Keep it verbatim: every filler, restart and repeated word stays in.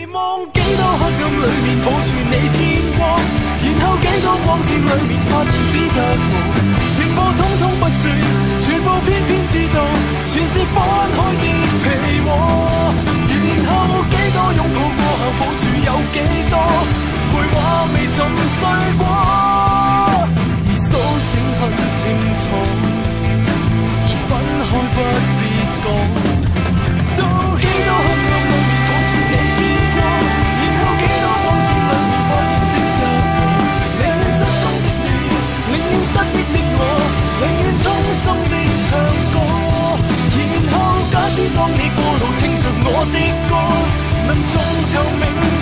望幾多黑暗裏面抱住你天光，然後幾多光線裏面發現只得我，全部統統不算，全部偏偏知道，全是分開的被窩。然後幾多擁抱過後抱住有幾多，繪畫未浸碎過，而蘇醒很清楚，而分開不必講。到幾多黑暗裏面抱住你天光，然後幾多光線裏面發現只得我，寧願失蹤的你，寧願失憶的我，寧願衷心的唱歌。然後假使當你過路聽着我的歌，能從頭明